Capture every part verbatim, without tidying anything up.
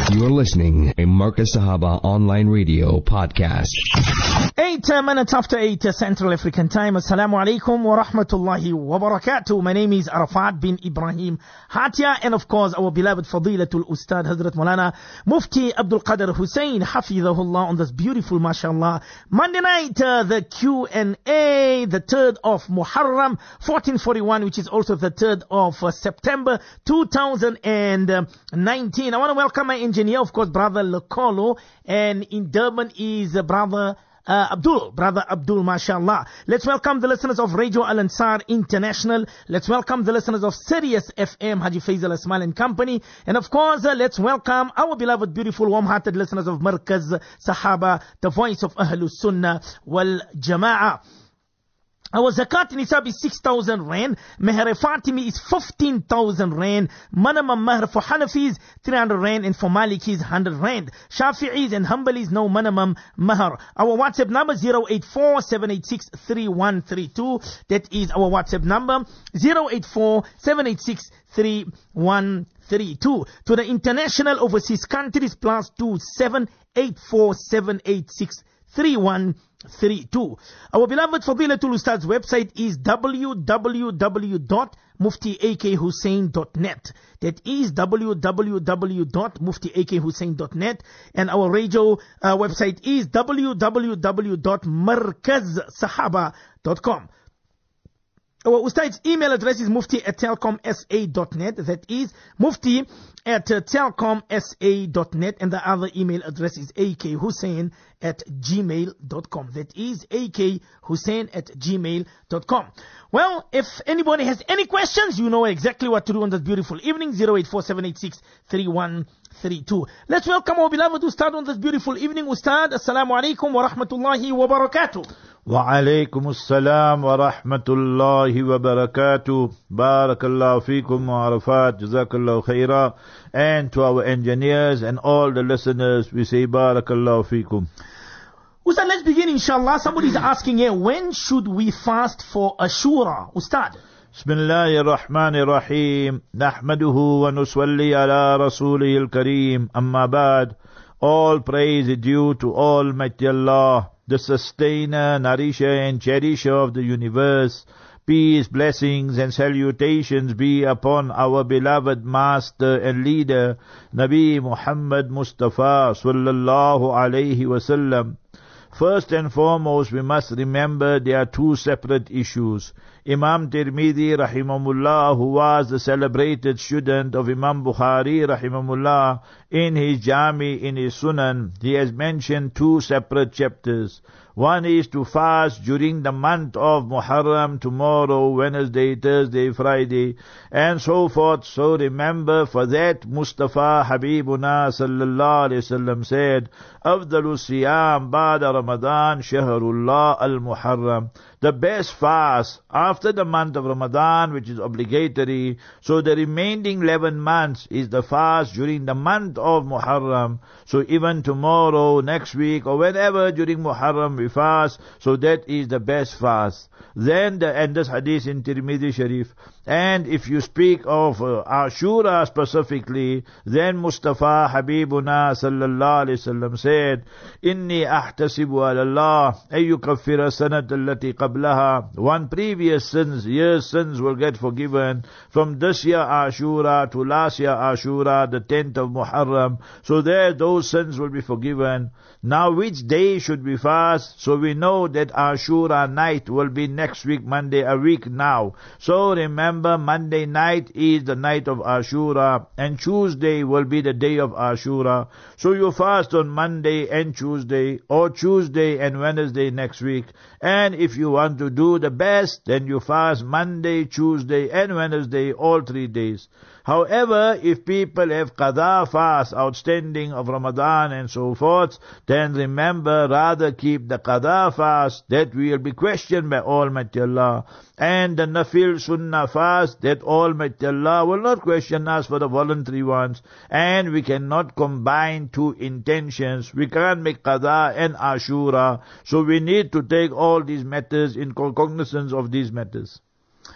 You're listening a Marcus Sahaba online radio podcast. Eight minutes after eight Central African time. Assalamu alaikum wa rahmatullahi wa barakatuh. My name is Arafat bin Ibrahim Hatia, and of course our beloved Fadilatul Ustad Hazrat Maulana Mufti Abdul Qadir Hussein Hafidhahullah on this beautiful, mashallah, Monday night, uh, the Q and A, the third of Muharram fourteen forty-one, which is also the third of uh, September two thousand nineteen. I want to welcome my engineer, of course, Brother Lokolo, and in Durban is uh, Brother Uh, Abdul, Brother Abdul, mashallah. Let's welcome the listeners of Radio Al Ansar International. Let's welcome the listeners of Sirius F M, Haji Faisal Asmal and Company. And of course, uh, let's welcome our beloved, beautiful, warm-hearted listeners of Markaz Sahaba, the voice of Ahlus Sunnah wal Jama'ah. Our zakat nisab is six thousand rand. Meher Fatimi is fifteen thousand rand. Minimum mahr for Hanafis, three hundred rand. And for Malikis, one hundred rand. Shafi'is and Hanbalis, no minimum mahr. Our WhatsApp number, zero eight four, seven eight six, three one three two. That is our WhatsApp number, zero eight four, seven eight six, three one three two. To the international overseas countries, plus two seven eight four seven eight six three one three two. Our beloved Fadilatul Ustad's website is w w w dot mufti a k hussein dot net. That is w w w dot mufti a k hussein dot net. And our radio uh, website is w w w dot markaz sahaba dot com. Our Ustad's email address is mufti at telcomsa dot net. That is mufti at uh, telcomsa dot net. And the other email address is akhussein at gmail dot com. That is akhussein at gmail dot com. Well, if anybody has any questions, you know exactly what to do on this beautiful evening. zero eight four seven eight six three one three two. Let's welcome our beloved Ustad on this beautiful evening. Ustad, assalamu alaikum wa rahmatullahi wa barakatuh. Wa alaikum assalam wa rahmatullahi wa barakatuh. Barakallahu feekum wa arafat. Jazakallahu khaira. And to our engineers and all the listeners, we say barakallahu feekum. Ustad, let's begin inshallah. Somebody's asking here, when should we fast for Ashura? Ustad. Bismillahir Rahmanir Rahim. Nahmaduhu wa nusalli ala rasulihil kareem. Amma ba'd. All praise is due to Almighty Allah, the sustainer, nourisher and cherisher of the universe. Peace, blessings and salutations be upon our beloved master and leader, Nabi Muhammad Mustafa sallallahu alayhi wasallam. First and foremost, we must remember there are two separate issues. Imam Tirmidhi rahimahullah, who was the celebrated student of Imam Bukhari rahimahullah, in his Jami, in his Sunan, he has mentioned two separate chapters. One is to fast during the month of Muharram, tomorrow, Wednesday, Thursday, Friday, and so forth. So remember, for that Mustafa Habibuna sallallahu alayhi wasallam said, Afdalu siyam ba'da Ramadan shahrullah al-Muharram. The best fast after the month of Ramadan, which is obligatory. So the remaining eleven months is the fast during the month of Muharram. So even tomorrow, next week, or whenever during Muharram we fast, so that is the best fast. Then the and this hadith in Tirmidhi Sharif. And if you speak of uh, Ashura specifically, then Mustafa Habibuna sallallahu alayhi wasallam said, Inni ahtasibu ala Allah ayyukaffira sanat allati qablaha. One previous sins, year's sins will get forgiven from this year Ashura to last year Ashura, the tenth of Muharram. So there those sins will be forgiven. Now which day should we fast? So we know that Ashura night will be next week Monday, a week now. So remember, Monday night is the night of Ashura, and Tuesday will be the day of Ashura. So you fast on Monday and Tuesday, or Tuesday and Wednesday next week. And if you want to do the best, then you fast Monday, Tuesday and Wednesday, all three days. However, if people have qada fast outstanding of Ramadan and so forth, then remember, rather keep the qada fast, that will be questioned by Almighty Allah. And the nafil sunnah fast, that Almighty Allah will not question us for the voluntary ones. And we cannot combine two intentions. We can't make qada and ashura. So we need to take all these matters in cognizance of these matters.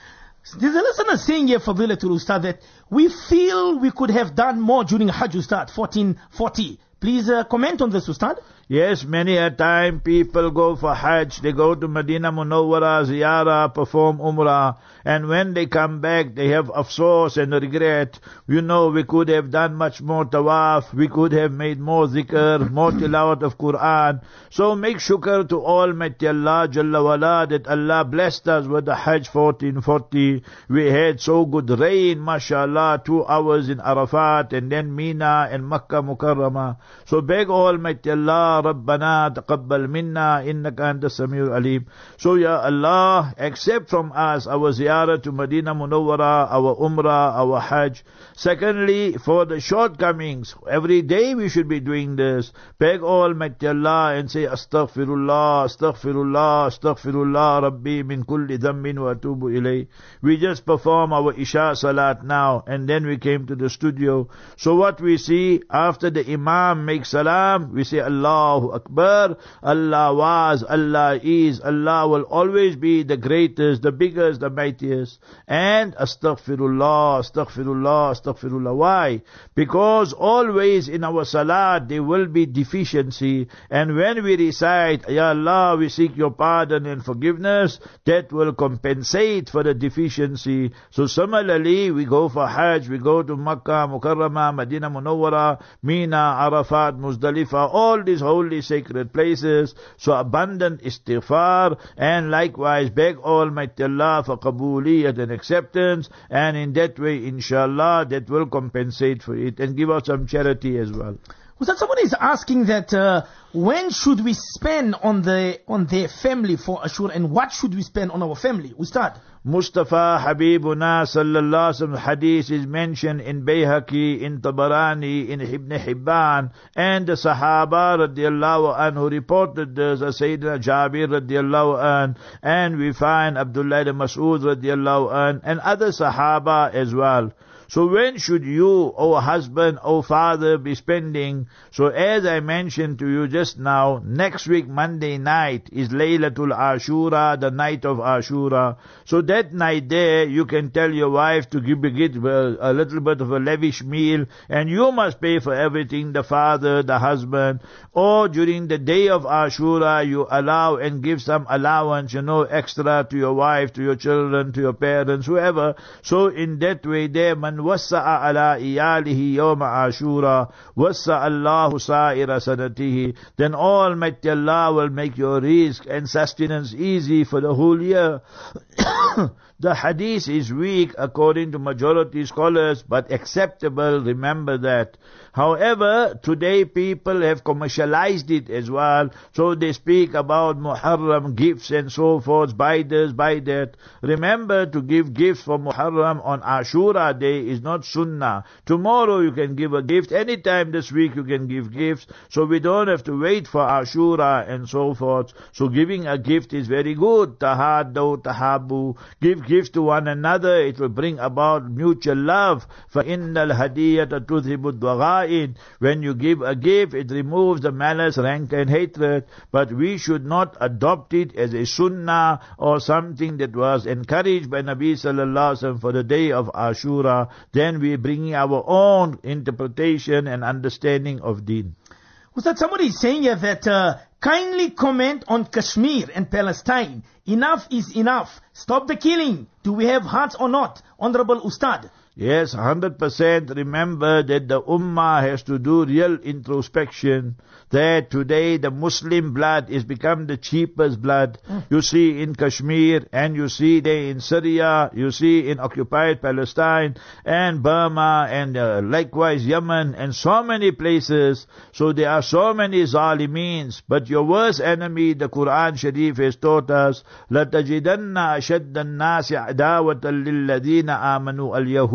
There's a listener saying here, Fadilatul Ustad, that we feel we could have done more during Hajj, Ustad, fourteen forty. Please uh, comment on this, Ustad. Yes, many a time people go for Hajj, they go to Medina Munawwara, Ziyarah, perform Umrah, and when they come back, they have afsoos and regret. You know, we could have done much more tawaf, we could have made more zikr, more tilawat of Quran. So make shukr to Almighty Allah Jalla wala that Allah blessed us with the Hajj fourteen forty. We had so good rain, mashallah, two hours in Arafat, and then Mina and Makkah Mukarramah. So beg Almighty Allah, Rabbana taqabbal minna innaka anta samiul alim. So ya Allah, accept from us our ziyarah to Medina Munawwara, our umrah, our hajj. Secondly, for the shortcomings, every day we should be doing this. Beg Almighty Allah and say astaghfirullah, astaghfirullah, astaghfirullah Rabbi min kulli dhanbin wa atubu ilay. We just perform our Isha Salat now, and then we came to the studio. So what we see, after the Imam makes salam, we say Allahu Akbar, Allah was, Allah is, Allah will always be the greatest, the biggest, the mightiest. And astaghfirullah, astaghfirullah, astaghfirullah. Why? Because always in our salat there will be deficiency, and when we recite, Ya Allah, we seek your pardon and forgiveness, that will compensate for the deficiency. So similarly, we go for Hajj, we go to Makkah Mukarramah, Medina Munawwara, Mina, Arafat, Muzdalifah, all these holy sacred places. So abundant istighfar, and likewise beg Almighty Allah for qabuliyat and acceptance, and in that way, inshallah, that will compensate for it and give us some charity as well. Ustad, somebody is asking that uh, when should we spend on the on their family for Ashura, and what should we spend on our family, Ustad? Mustafa Habibuna sallallahu alaihi wasallam hadith is mentioned in Bayhaqi, in Tabarani, in Ibn Hibban, and the Sahaba radiallahu anhu reported this, as Sayyidina Jabir radiallahu anhu, and we find Abdullah ibn Mas'ud radiallahu anhu, and other Sahaba as well. So when should you, O husband, O father, be spending? So as I mentioned to you just now, next week Monday night is Laylatul Ashura, the night of Ashura. So that night there, you can tell your wife to give, give a little bit of a lavish meal, and you must pay for everything, the father, the husband. Or during the day of Ashura, you allow and give some allowance, you know, extra to your wife, to your children, to your parents, whoever. So in that way there, man wassa'a ala iyalihi yawma ashura, wassa'a Allahu sa'ira sanatihi. Then Almighty Allah will make your rizq and sustenance easy for the whole year. The hadith is weak according to majority scholars, but acceptable, remember that. However, today people have commercialized it as well, so they speak about Muharram gifts and so forth, buy this, buy that. Remember, to give gifts for Muharram on Ashura day is not sunnah. Tomorrow you can give a gift, anytime this week you can give gifts, so we don't have to wait for Ashura and so forth. So giving a gift is very good. Tahaddu, tahabu, give gifts to one another, it will bring about mutual love. فَإِنَّ الْهَدِيَّةَ تُذْهِبُ الضَّغَائِنَ. When you give a gift, it removes the malice, rancor and hatred, but we should not adopt it as a sunnah or something that was encouraged by Nabi sallallahu alaihi wasallam for the day of Ashura. Then we bring our own interpretation and understanding of deen. Was that somebody is saying here that uh, kindly comment on Kashmir and Palestine. Enough is enough. Stop the killing. Do we have hearts or not? Honorable Ustad. Yes, one hundred percent. Remember that the Ummah has to do real introspection. That today the Muslim blood is become the cheapest blood. Mm. You see in Kashmir, and you see there in Syria, you see in occupied Palestine, and Burma, and uh, likewise Yemen, and so many places. So there are so many zalimeens. But your worst enemy, the Quran Sharif has taught us, لَتَجِدَنَّ أَشَدَّ النَّاسِ عَدَاوَةً لِلَّذِينَ آمَنُوا الْيَهُودِ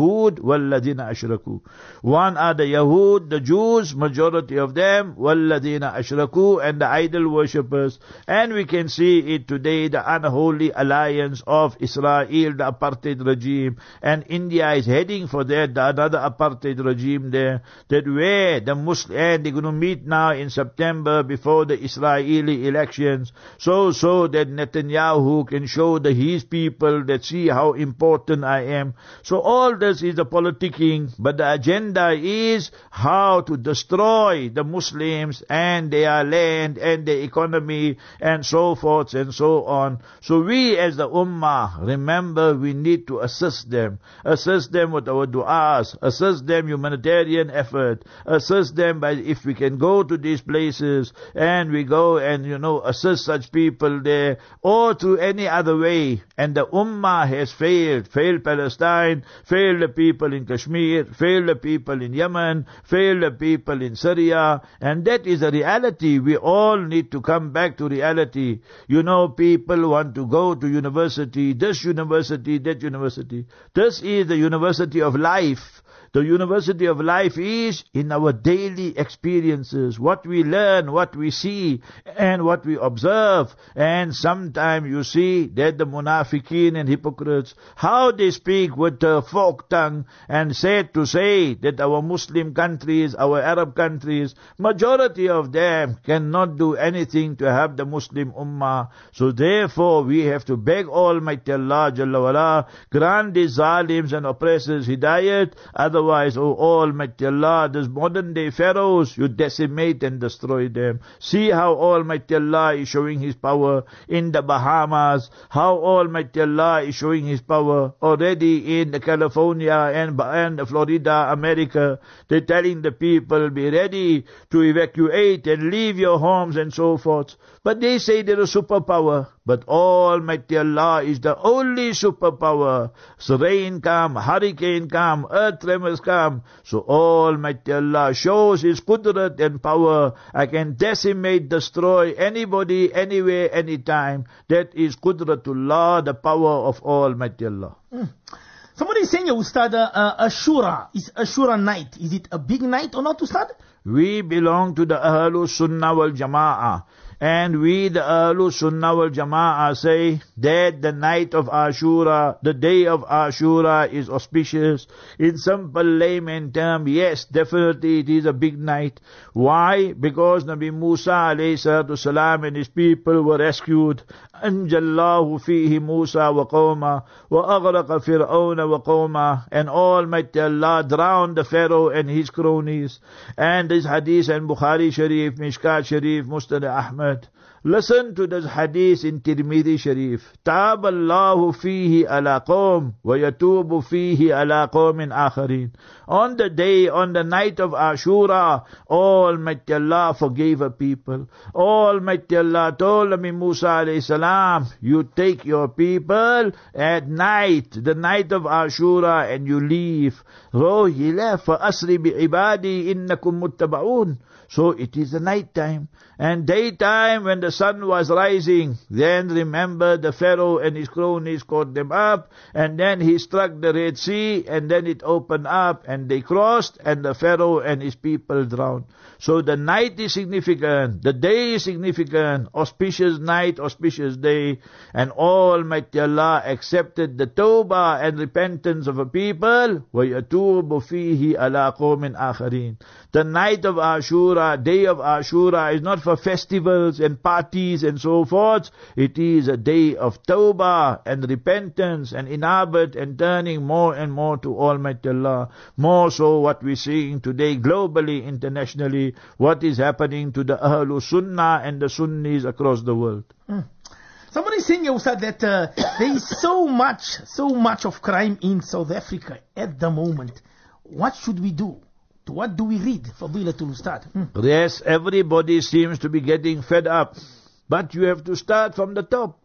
Yahud walladina ashraku. One are the Yahud, the Jews, majority of them, walladina ashraku, and the idol worshippers. And we can see it today, the unholy alliance of Israel, the apartheid regime, and India is heading for that, the another apartheid regime there, that where the Muslim, and they're going to meet now in September before the Israeli elections, so so that Netanyahu can show the his people that see how important I am. So all this is the politicking, but the agenda is how to destroy the Muslims and their land and their economy and so forth and so on. So we as the Ummah, remember, we need to assist them. Assist them with our du'as, assist them humanitarian effort, assist them by, if we can go to these places and we go and, you know, assist such people there, or through any other way. And the Ummah has failed, failed Palestine, failed the people in Kashmir, failed the people in Yemen, failed the people in Syria, and that is a reality. We all need to come back to reality. You know, people want to go to university, this university, that university. This is the university of life. The university of life is in our daily experiences, what we learn, what we see, and what we observe. And sometimes you see that the munafiqeen and hypocrites, how they speak with the folk tongue, and said to say that our Muslim countries, our Arab countries, majority of them cannot do anything to help the Muslim Ummah. So therefore we have to beg Almighty Allah Jalla wala, grant these zalims and oppressors hidayat. Otherwise, oh Almighty Allah, these modern day pharaohs, you decimate and destroy them. See how Almighty Allah is showing His power in the Bahamas, how Almighty Allah is showing His power already in California and, and Florida, America. They're telling the people, be ready to evacuate and leave your homes and so forth. But they say they're a superpower. But Almighty Allah is the only superpower. So rain come, hurricane come, earth tremors come. So Almighty Allah shows His qudrat and power. I can decimate, destroy anybody, anywhere, anytime. That is qudratullah, the power of Almighty Allah. Mm. Somebody is saying, Ustad, uh, Ashura, is Ashura night, is it a big night or not, Ustad? We belong to the Ahlul Sunnah wal Jama'ah. And we, the Ahlul Sunnah wal Jama'ah, say that the night of Ashura, the day of Ashura is auspicious. In simple layman term, yes, definitely it is a big night. Why? Because Nabi Musa alayhi salatu salam and his people were rescued. Anjallahu fihi Musa wa qawma wa aghraqa Fir'auna wa qawma, and Almighty Allah drowned the Pharaoh and his cronies. And this hadith in Bukhari Sharif, Mishkat Sharif, Musnad Ahmad. Listen to this hadith in Tirmidhi Sharif. Taab Allahu fihi ala qawm wa yatubu fihi ala qawmin akharin. On the day, on the night of Ashura, Almighty Allah forgave a people. Almighty Allah told Nabi Musa alayhi salam, you take your people at night, the night of Ashura, and you leave. So he left. فَأَسْرِ بِعِبَادِي إِنَّكُمْ مُتَّبَعُونَ. So it is the night time. And daytime, when the sun was rising, then remember the Pharaoh and his cronies caught them up, and then he struck the Red Sea, and then it opened up, and they crossed, and the Pharaoh and his people drowned. So the night is significant, the day is significant, auspicious night, auspicious day, and Almighty Allah accepted the tawbah and repentance of a people, وَيَتُوبُ فِيهِ عَلَىٰ قَوْمٍ آخَرِينَ. The night of Ashura, day of Ashura, is not for festivals and parties and so forth. It is a day of tawbah and repentance and inabat and turning more and more to Almighty Allah. More so what we're seeing today globally, internationally, what is happening to the Ahlul Sunnah and the Sunnis across the world. Mm. Somebody is saying, Ustad, that uh, there is so much, so much of crime in South Africa at the moment. What should we do? What do we read? Fadilatul Ustad. Hmm. Yes, everybody seems to be getting fed up. But you have to start from the top.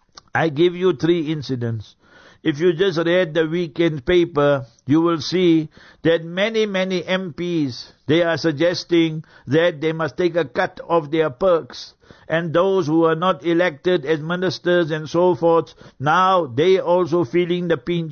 I give you three incidents. If you just read the weekend paper, you will see that many, many M Ps, they are suggesting that they must take a cut of their perks. And those who are not elected as ministers and so forth, now they also feeling the pinch.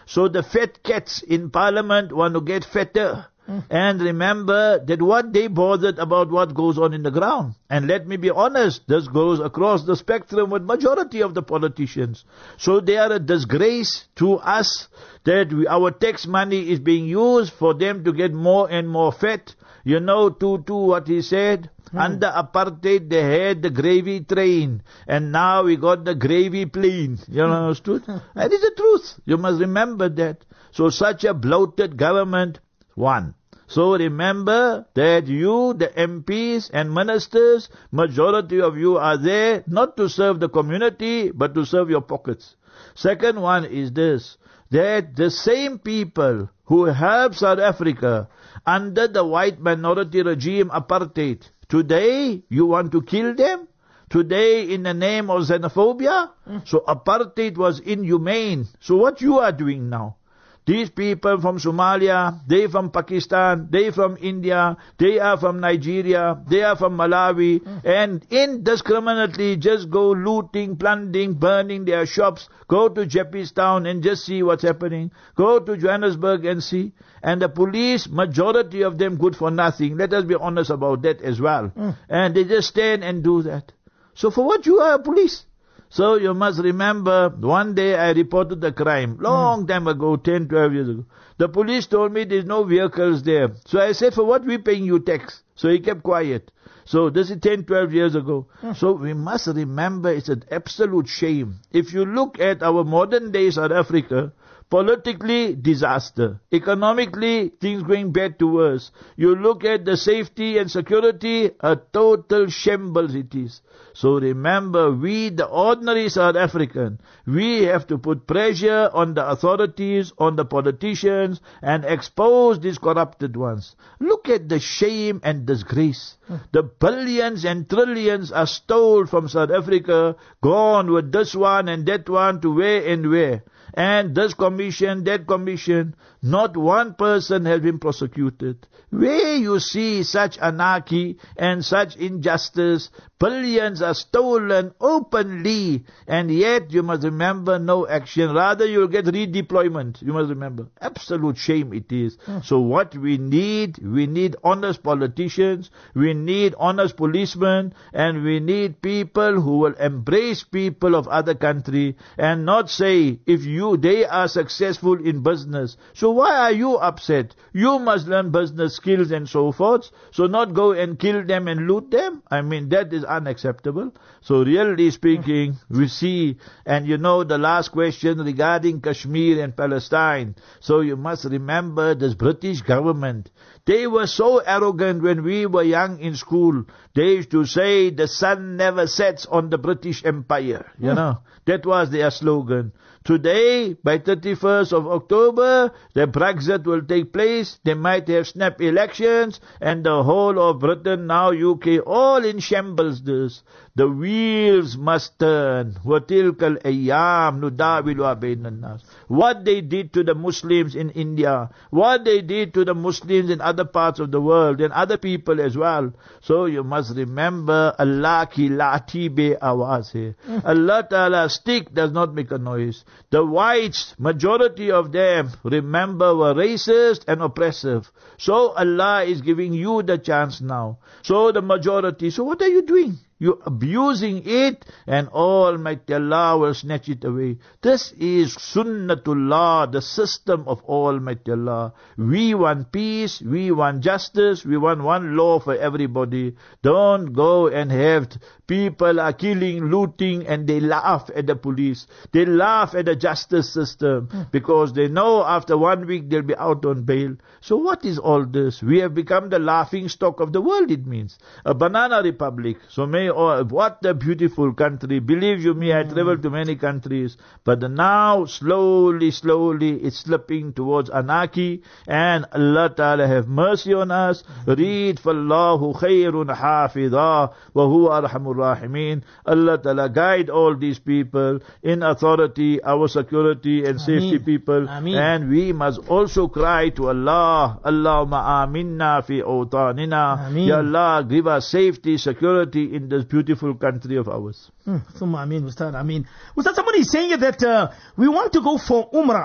So the fat cats in parliament want to get fatter. Mm. And remember that what they bothered about what goes on in the ground. And let me be honest, this goes across the spectrum with majority of the politicians. So they are a disgrace to us that we, our tax money is being used for them to get more and more fat. You know, Tutu, what he said? Hmm. Under apartheid, they had the gravy train, and now we got the gravy plane. You understood? That is the truth. You must remember that. So such a bloated government, one. So remember that you, the M Ps and ministers, majority of you are there not to serve the community, but to serve your pockets. Second one is this, that the same people who helped South Africa under the white minority regime apartheid, today you want to kill them? Today in the name of xenophobia? Mm. So apartheid was inhumane. So what you are doing now? These people from Somalia, they from Pakistan, they from India, they are from Nigeria, they are from Malawi, mm. and indiscriminately just go looting, plundering, burning their shops. Go to Jeppestown and just see what's happening. Go to Johannesburg and see. And the police, majority of them good for nothing. Let us be honest about that as well. Mm. And they just stand and do that. So for what you are a police? So you must remember, one day I reported the crime, long mm. time ago, ten, twelve years ago. The police told me there's no vehicles there. So I said, for what we paying you tax? So he kept quiet. So this is ten, twelve years ago. Mm. So we must remember it's an absolute shame. If you look at our modern day South Africa, politically, disaster. Economically, things going bad to worse. You look at the safety and security, a total shambles it is. So remember, we, the ordinary South African, we have to put pressure on the authorities, on the politicians, and expose these corrupted ones. Look at the shame and disgrace. The billions and trillions are stolen from South Africa, gone with this one and that one to where and where. And this commission, that commission, not one person has been prosecuted. Where you see such anarchy and such injustice, billions are stolen openly, and yet you must remember no action. Rather you'll get redeployment. You must remember. Absolute shame it is. Mm. So what we need, we need honest politicians, we need honest policemen, and we need people who will embrace people of other country and not say, if you, they are successful in business, so why are you upset? You must learn business skills and so forth. So not go and kill them and loot them. I mean, that is unacceptable. So really speaking, we see, and you know the last question regarding Kashmir and Palestine. So you must remember this British government. They were so arrogant when we were young in school. They used to say the sun never sets on the British Empire. You mm. know, that was their slogan. Today, by thirty-first of October, the Brexit will take place. They might have snap elections, and the whole of Britain, now U K, all in shambles this. The wheels must turn. وَتِلْكَ الْأَيَّامُ نُدَاوِلُهَا بَيْنَ النَّاسِ. What they did to the Muslims in India, what they did to the Muslims in other parts of the world, and other people as well. So you must remember, Allah ki laati be awaz hai. Allah Ta'ala's stick does not make a noise. The whites, majority of them, remember, were racist and oppressive. So Allah is giving you the chance now. So the majority, so what are you doing? You're abusing it, and Almighty Allah will snatch it away. This is Sunnatullah, the system of Almighty Allah. We want peace, we want justice, we want one law for everybody. Don't go and have people are killing, looting, and they laugh at the police. They laugh at the justice system because they know after one week they'll be out on bail. So what is all this? We have become the laughing stock of the world, it means. A banana republic. So may Oh, what a beautiful country. Believe you me, I traveled to many countries. But now, slowly, slowly, it's slipping towards anarchy. And Allah Ta'ala have mercy on us. Read, فَاللَّهُ خَيْرٌ حَافِظًا وَهُوَ أَرْحَمُ الرَّاحِمِينَ. Allah Ta'ala guide all these people in authority, our security and safety Ameen. people. Ameen. And we must also cry to Allah. Allahumma aminna fi awtanina. Ya Allah, give us safety, security in this beautiful country of ours. Hmm. Thumma Ameen, Ustad. Ameen. Ustad, somebody is saying that uh, we want to go for Umrah.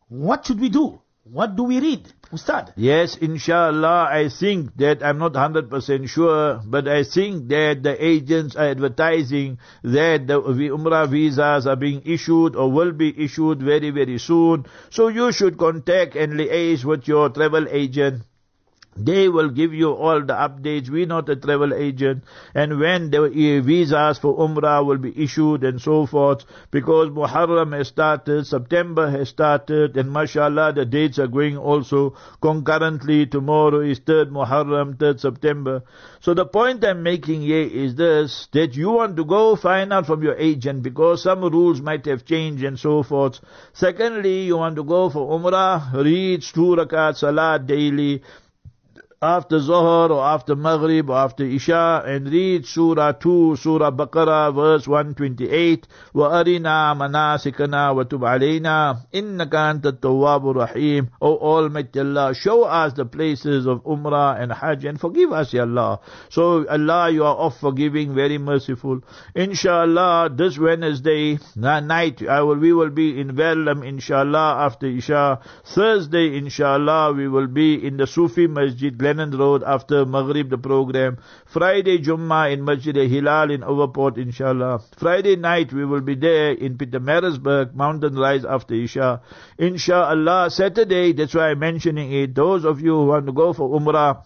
what should we do? What do we read? Ustad. Yes, inshallah, I think that, I'm not one hundred percent sure, but I think that the agents are advertising that the Umrah visas are being issued or will be issued very, very soon. So you should contact and liaise with your travel agent. They will give you all the updates. We're not a travel agent. And when the visas for Umrah will be issued and so forth, because Muharram has started, September has started, and mashallah, the dates are going also concurrently. Tomorrow is third Muharram, third September. So the point I'm making here is this, that you want to go find out from your agent, because some rules might have changed and so forth. Secondly, you want to go for Umrah, read two rakat salat daily, after Zohar or after Maghrib or after Isha, and read Surah two, Surah Baqarah, verse one twenty-eight. وَأَرِنَا مَنَاسِكَنَا وَتُبْ عَلَيْنَا إِنَّكَ أَنْتَ التَّوَّابُ الرَّحِيمُ. O Almighty Allah, show us the places of Umrah and Hajj and forgive us, Ya Allah. So Allah, you are of forgiving, very merciful. Inshallah, this Wednesday night, I will, we will be in Verulam, inshallah, after Isha. Thursday, inshallah, we will be in the Sufi Masjid, Glennon Road, after Maghrib, the program. Friday, Jummah in Masjid Hilal in Overport, inshallah. Friday night, we will be there in Pietermaritzburg, Mountain Rise after Isha. Inshallah, Saturday, that's why I'm mentioning it. Those of you who want to go for Umrah,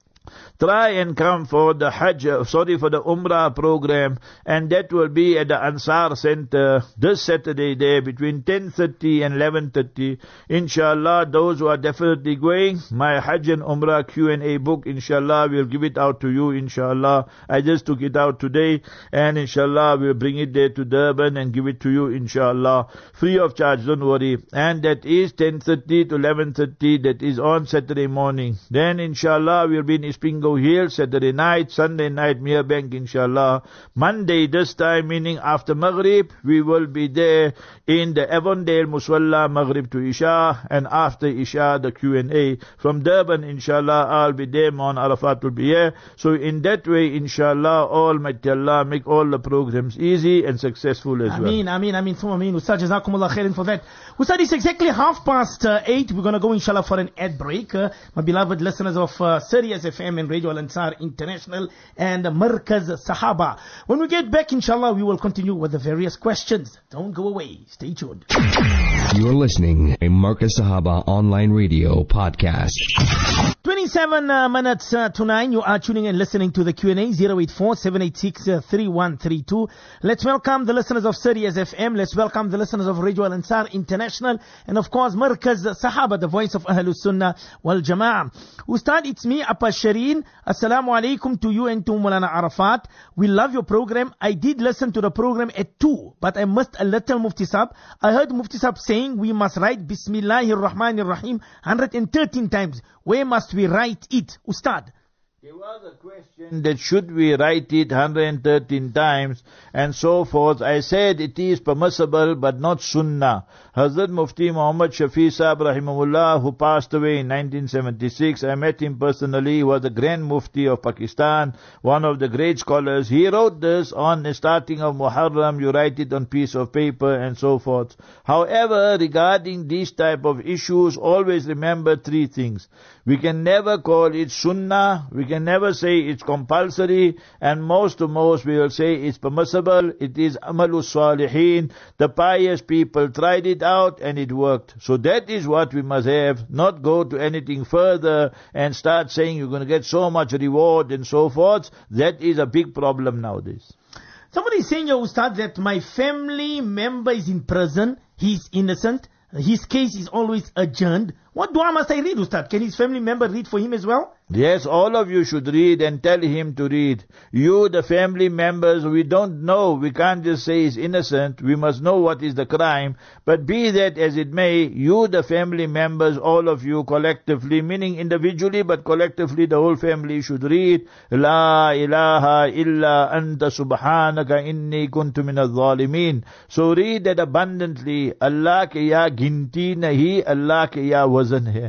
try and come for the Hajj, sorry, for the Umrah program, and that will be at the Ansar Center this Saturday there between ten thirty and eleven thirty. Inshallah, those who are definitely going, my Hajj and Umrah Q and A book, inshallah, we'll give it out to you, inshallah. I just took it out today, and inshallah, we'll bring it there to Durban and give it to you, inshallah, free of charge, don't worry. And that is ten thirty to eleven thirty, that is on Saturday morning. Then, inshallah, we'll be in Ispingo Hill Saturday night, Sunday night Merebank, inshallah. Monday this time, meaning after Maghrib, we will be there in the Avondale Muswalla, Maghrib to Isha, and after Isha the Q and A. From Durban, inshallah, I'll be there, on Arafat will be here. So in that way, inshallah, Almighty Allah make all the programs easy and successful as Ameen, well. Ameen, Ameen, Thumma Ameen. Ustad, Jazakumullah khairan for that. Ustad, it's exactly half past uh, eight. We're going to go, inshallah, for an ad break. Uh, my beloved listeners of uh, Sirius F M and Radio Al Ansar International and Markaz Sahaba. When we get back, inshallah, we will continue with the various questions. Don't go away. Stay tuned. You're listening to Markaz Sahaba Online Radio Podcast. twenty-seven uh, minutes uh, to nine. You are tuning and listening to the Q and A, zero eight four, seven eight six, three one three two. Let's welcome the listeners of Sirius F M. Let's welcome the listeners of Radio Al Ansar International. And of course, Markaz Sahaba, the voice of Ahlus Sunnah wal Jama'ah. Ustad, it's me, Appa Shireen. Assalamu alaikum to you and to Mulana Arafat. We love your program. I did listen to the program at two, but I missed a little Mufti Sahab. I heard Mufti Sahab saying we must write Bismillahir Rahmanir Rahim one hundred thirteen times. Where must we write it, Ustad? There was a question that should we write it one hundred thirteen times and so forth. I said it is permissible but not sunnah. Hazrat Mufti Muhammad Shafi Sahib Rahimahullah, who passed away in nineteen seventy-six, I met him personally. He was the Grand Mufti of Pakistan, one of the great scholars. He wrote this on the starting of Muharram. You write it on piece of paper and so forth. However, regarding these type of issues, always remember three things. We can never call it sunnah, we can never say it's compulsory, and most to most we will say it's permissible. It is amalus salihin. The pious people tried it out and it worked. So that is what we must have, not go to anything further and start saying you're going to get so much reward and so forth. That is a big problem nowadays. Somebody is saying, yo, Ustad, that my family member is in prison, he's innocent, his case is always adjourned. What dua must I read, Ustad? Can his family member read for him as well? Yes, all of you should read and tell him to read. You, the family members, we don't know. We can't just say he's innocent. We must know what is the crime. But be that as it may, you, the family members, all of you collectively, meaning individually but collectively, the whole family should read, La ilaha illa anta subhanaka inni kuntu minaz zalimin. So read that abundantly. Allah ke ya ginti nahi, Allah ke ya wazan hai.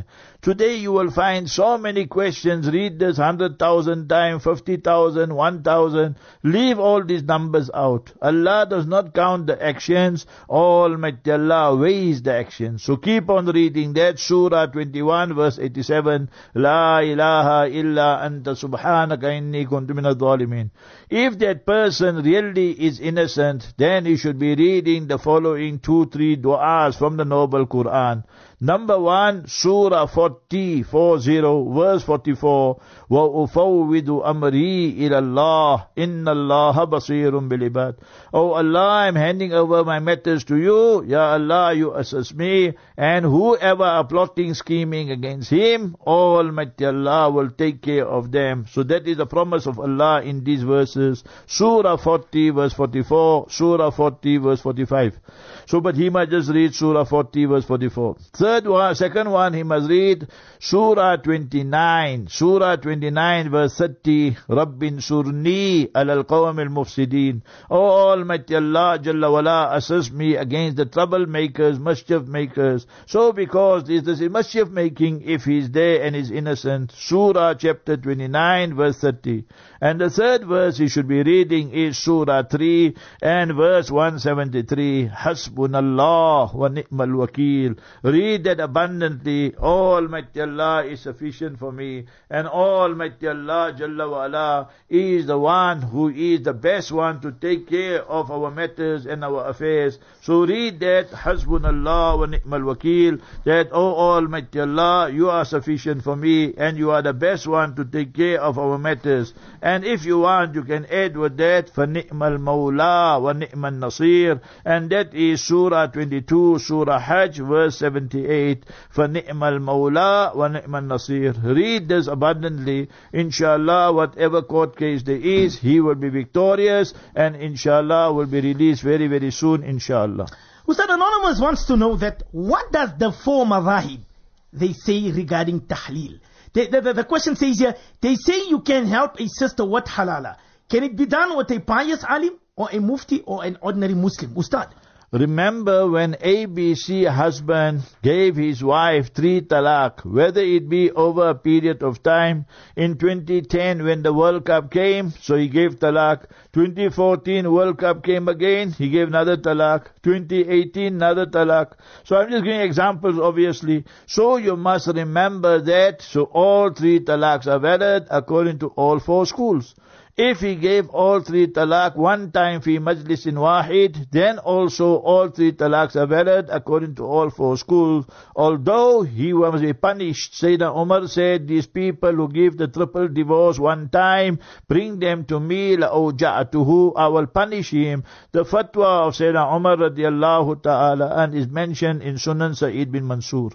Today you will find so many questions. Read this one hundred thousand times, fifty thousand, one thousand. Leave all these numbers out. Allah does not count the actions. Almighty Allah weighs the actions. So keep on reading that. Surah twenty-one verse eighty-seven. La ilaha illa anta subhanaka inni kuntu minadh dhalimin. If that person really is innocent, then he should be reading the following two, three du'as from the Noble Quran. Number one, Surah forty, forty, verse forty-four. وَأُفَوِّدُ أَمْرِي إِلَى اللَّهِ إِنَّ اللَّهَ بَصِيرٌ بِالْعِبَادِ. Oh Allah, I'm handing over my matters to you. Ya Allah, you assist me. And whoever are plotting, scheming against him, Almighty Allah will take care of them. So that is the promise of Allah in these verses. Surah forty, verse forty-four. Surah forty, verse forty-five. So, but he might just read Surah forty, verse forty-four. Third one, second one, he must read Surah twenty-nine. Surah twenty-nine, verse thirty. Rabbin surni alal qawm al-mufsidin. Oh Almighty Allah, Jalla wala, assist me against the troublemakers, mischief makers. So, because this is mischief making, if he's there and is innocent. Surah chapter twenty-nine, verse thirty. And the third verse he should be reading is Surah three and verse one seventy-three. Hasbunallah wa ni'mal wakil. Read that abundantly. Almighty Allah is sufficient for me. And Almighty Allah Jalla wa ala is the one who is the best one to take care of our matters and our affairs. So read that. Hasbunallah wa ni'mal wakil. That, oh Almighty Allah, you are sufficient for me and you are the best one to take care of our matters. And if you want, you can add with that, فَنِعْمَ الْمَوْلَى وَنِعْمَ النَّصِيرُ. And that is Surah twenty-two, Surah Hajj, verse seventy-eight. فَنِعْمَ الْمَوْلَى وَنِعْمَ النَّصِيرُ. Read this abundantly. Inshallah, whatever court case there is, he will be victorious and inshallah will be released very, very soon, inshallah. Ustad Anonymous wants to know that what does the four madhahib they say regarding tahleel? The, the, the question says here, they say you can help a sister with halala. Can it be done with a pious alim or a mufti or an ordinary Muslim? Ustad. Remember when A B C husband gave his wife three talaq, whether it be over a period of time. In twenty ten when the World Cup came, so he gave talaq. twenty fourteen World Cup came again, he gave another talaq. twenty eighteen another talaq. So I'm just giving examples obviously. So you must remember that, so all three talaqs are valid according to all four schools. If he gave all three talaq one time fi majlisin wahid, then also all three talaqs are valid according to all four schools. Although he was be punished, Sayyidina Umar said, these people who give the triple divorce one time, bring them to me, la'awja'atuhu, I will punish him. The fatwa of Sayyidina Umar radiallahu ta'ala and is mentioned in Sunan Sa'id bin Mansur.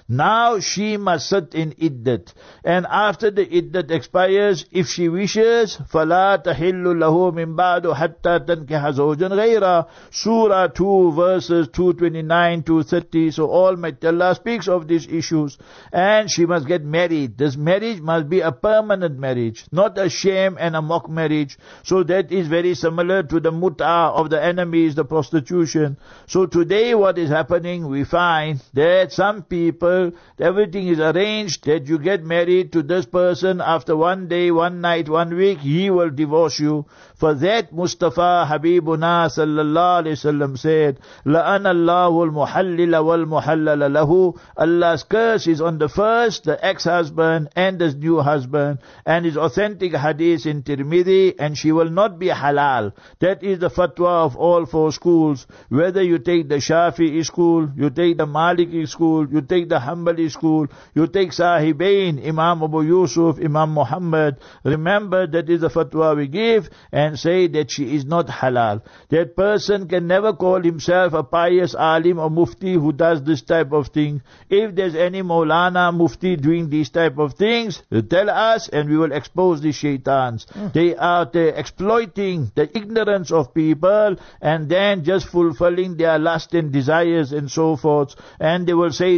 Now she must sit in iddat. And after the iddat expires, if she wishes, فَلَا تَحِلُّ لَهُ مِنْ بَعْدُ حَتَّى تَنْكِحَ زَوْجًا غَيْرًا. Surah two verses two twenty-nine to thirty. So Almighty Allah speaks of these issues. And she must get married. This marriage must be a permanent marriage, not a sham and a mock marriage. So that is very similar to the mut'ah of the enemies, the prostitution. So today what is happening, we find that some people, everything is arranged that you get married to this person after one day, one night, one week, he will divorce you. For that Mustafa Habibuna sallallahu alayhi wasallam said, لَأَنَ اللَّهُ الْمُحَلِّلَ وَالْمُحَلَّلَ لَهُ. Allah's curse is on the first, the ex-husband and the new husband. And his authentic hadith in Tirmidhi, and she will not be halal. That is the fatwa of all four schools. Whether you take the Shafi'i school, you take the Maliki school, you take the Hanbali school, you take Sahibain, Imam Abu Yusuf, Imam Muhammad. Remember that is the fatwa we give and say that she is not halal. That person can never call himself a pious alim or mufti who does this type of thing. If there's any Maulana mufti doing these type of things, tell us and we will expose the shaitans. Mm. They are they exploiting the ignorance of people and then just fulfilling their lust and desires and so forth. And they will say they're using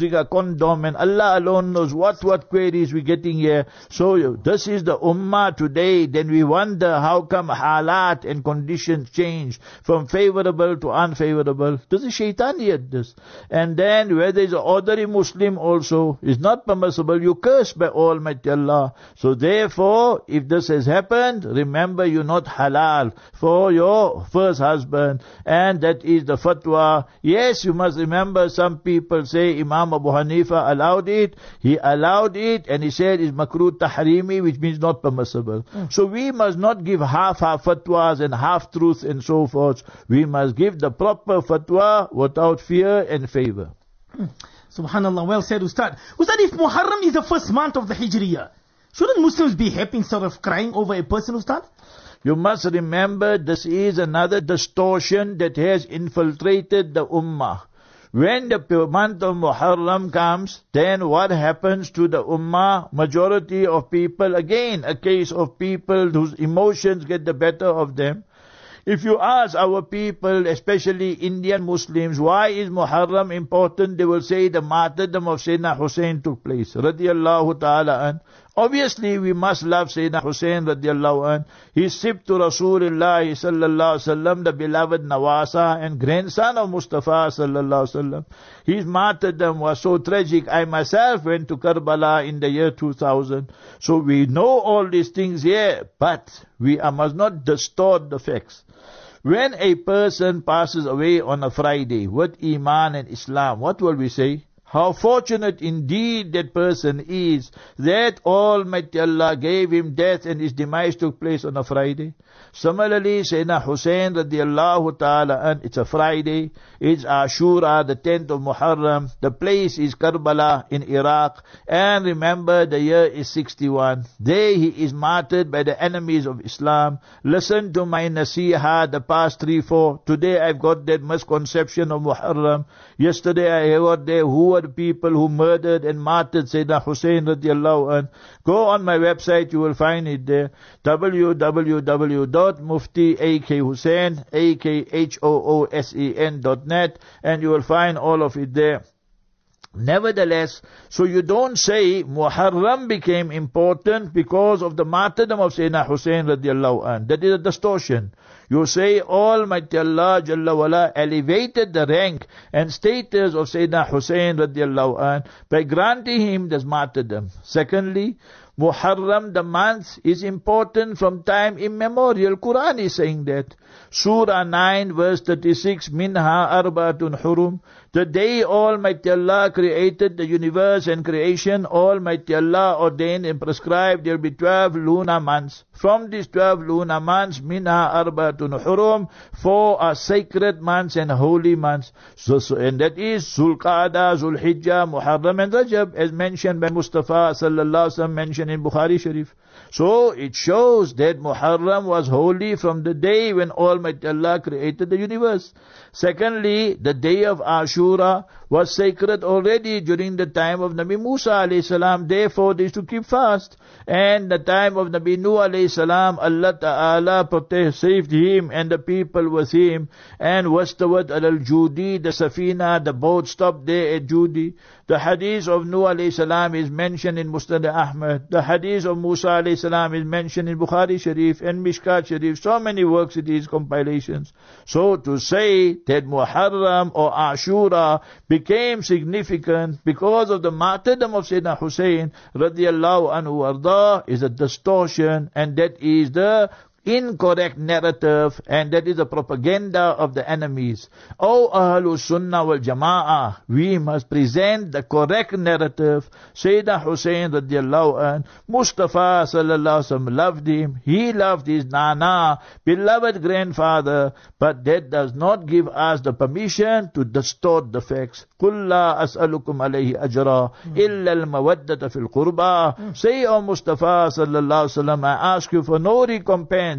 using a condom, and Allah alone knows what, what queries we're getting here. So this is the ummah today. Then we wonder how come halat and conditions change from favorable to unfavorable. This is shaitaniyat, this. And then where there is an ordinary Muslim also, is not permissible. You curse by Almighty Allah. So therefore, if this has happened, remember you're not halal for your first husband. And that is the fatwa. Yes, you must remember some people say Imam Abu Hanifa allowed it. He allowed it and he said it's makruh tahrimi, which means not permissible. Mm. So we must not give half-half fatwas and half-truth and so forth. We must give the proper fatwa without fear and favor. Mm. Subhanallah, well said, Ustad. Ustad, if Muharram is the first month of the Hijriya, shouldn't Muslims be happy instead of crying over a person, Ustad? You must remember this is another distortion that has infiltrated the ummah. When the month of Muharram comes, then what happens to the ummah? Majority of people, again, a case of people whose emotions get the better of them. If you ask our people, especially Indian Muslims, why is Muharram important? They will say the martyrdom of Sayyidina Hussain took place. Radiyallahu ta'ala an. Obviously, we must love Sayyidina Hussain radiallahu anh. He's sib to Rasulullah sallallahu alaihi wasallam, the beloved Nawasa and grandson of Mustafa sallallahu alaihi wasallam. His martyrdom was so tragic. I myself went to Karbala in the year two thousand. So we know all these things here, but we must not distort the facts. When a person passes away on a Friday with Iman and Islam, what will we say? How fortunate indeed that person is that Almighty Allah gave him death and his demise took place on a Friday. Similarly, Sayyidina Hussain radiallahu ta'ala an, it's a Friday, it's Ashura, the tenth of Muharram, the place is Karbala in Iraq, and remember the year is sixty-one. There he is martyred by the enemies of Islam. Listen to my nasiha the past three, four. Today I've got that misconception of Muharram. Yesterday I heard there who were the people who murdered and martyred Sayyidina Hussain radiallahu an. Go on my website, you will find it there. w w w dot mufti a k hussain a k h o o s e n dot net, and you will find all of it there. Nevertheless, so you don't say Muharram became important because of the martyrdom of Sayyidina Hussain radiallahu anh. That is a distortion. You say Almighty Allah Jalla wala elevated the rank and status of Sayyidina Hussain radiallahu anh by granting him this martyrdom. Secondly, Muharram, the month, is important from time immemorial. Quran is saying that. Surah nine, verse thirty-six, Minha arbaatun hurum. The day Almighty Allah created the universe and creation, Almighty Allah ordained and prescribed there will be twelve lunar months. From these twelve lunar months, Minha arbaatun hurum, four are sacred months and holy months. So, so and that is Zulqa'dah, Zulhijjah, Muharram and Rajab, as mentioned by Mustafa sallallahu alaihi wasallam, mentioned in Bukhari Sharif. So it shows that Muharram was holy from the day when Almighty Allah created the universe. Secondly, the day of Ashura was sacred already during the time of Nabi Musa alayhi salam. Therefore, they used to keep fast. And the time of Nabi Nuh alayhi salam, Allah Ta'ala protect, saved him and the people with him. And wastawat al-Judi, the Safina, the boat stopped there at Judi. The hadith of Nuh alayhi salam is mentioned in Musnad Ahmad. The hadith of Musa alayhi salam is mentioned in Bukhari Sharif and Mishkat Sharif. So many works it is compilations. So to say that Muharram or Ashura became significant because of the martyrdom of Sayyidina Hussain radiallahu anhu arda is a distortion, and that is the incorrect narrative, and that is the propaganda of the enemies. O Ahlus Sunnah wal Jama'ah, we must present the correct narrative. Sayyidina Hussain radiallahu anh, Mustafa sallallahu alaihi wasallam loved him. He loved his nana, beloved grandfather, but that does not give us the permission to distort the facts. قُلْ لَا أَسْأَلُكُمْ عَلَيْهِ أَجْرًا إِلَّا الْمَوَدَّةَ فِي الْقُرْبَى. Say, O Mustafa sallallahu alaihi wasallam, I ask you for no recompense